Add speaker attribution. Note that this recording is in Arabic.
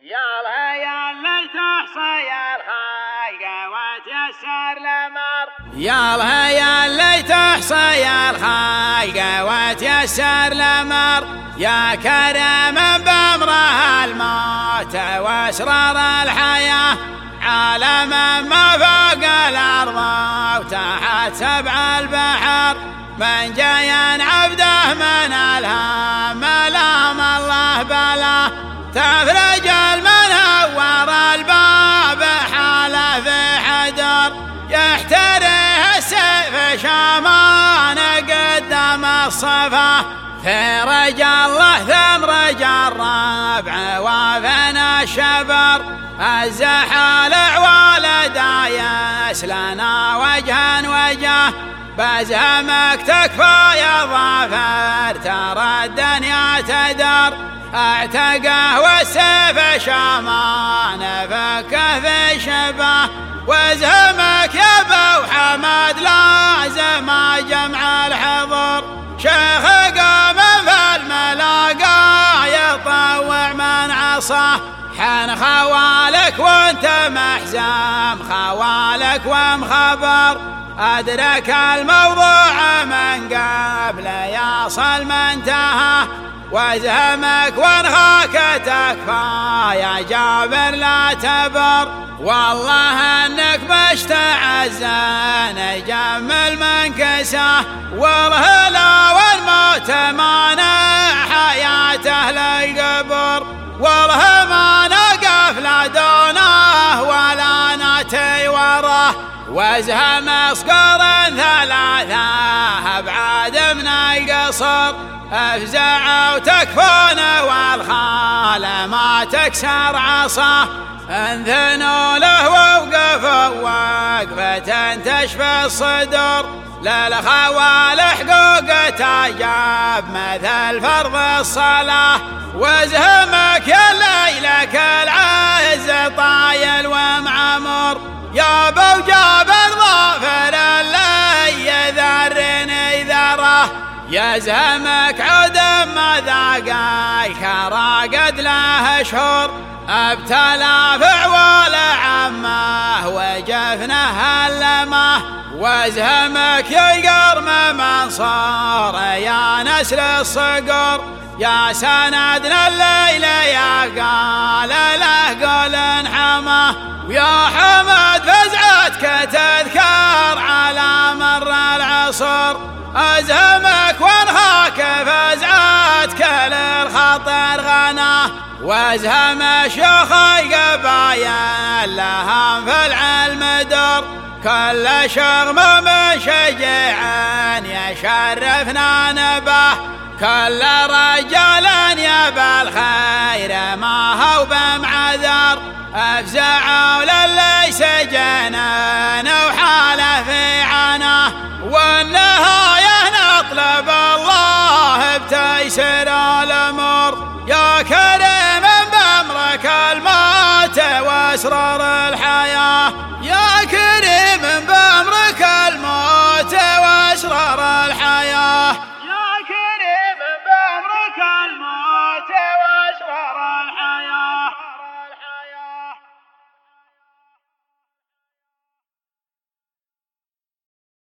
Speaker 1: يا اللي تحصي الخلق وتيسر الأمر، يا اللي تحصي الخلق وتيسر الأمر، يا كريم بأمره الموت وأسرار الحياة، عالم ما فوق الأرض وتحت سبع البحر، من جاين عبده من الهام لام الله بلاه، تفرج المنور الباب حاله في حدر، يحتريه السيف شامان قدام الصفا، فرج الله ثمرج الربع وفنا الشبر، الزحال والدا يسلنا وجها وجه، بزهمك تكفى يا ظافر ترى الدنيا تدر، اعتقه والسيف شامان فكه في شبه، وزهمك يا ابو حمد لازم جمع الحضور، شيخ قام في الملاقى يطوع من عصاه، حن خوالك وانت محزام خوالك ومخبر، أدرك الموضوع من قبل يصل ما انتهى، وزهمك وانهاك تكفى يا جابر لا تبر، والله انك مشتعز نجمل من كساه، والهلا والموت مانع حياته للقبر، والله ما نقف لا دونه ولا ناتي وراه، وازهم اصقر ثلاثة ابعاد من القصر، افزع وتكفون والخال ما تكسر عصاه، انثنوا له ووقفوا وقفة تشفي الصدور، للخوال حقوق تجاب مثل فرض الصلاة، وازهمك يا ليلك العز طايل ومعمر، يا ابو جابر ظافر اللي يذرني ذره، يزهمك عود ما ذاق الكرى قد له اشهر، ابتلى فعوال عمه وجفنه اللمه، وازهمك يا القرم منصور يا نسل الصقر، يا سندنا الليل يا قال له قول حماه، ويا حمد فزعتك تذكر على مر العصر، أزهمك وانهاك فزعتك للخطر غناه، وازهم شيوخ القبايل لهم في العلم دور، كل شغم من شجع يشرفنا نباه، كل رجال يبى الخير ما هو بمعذر، افزعوا للي سجنا وحاله في عناه، والنهاية نطلب الله بتيسير الامور، يا كريم بامرك الموت واسرار الحياة، يا كريم بامرك الموت واسرار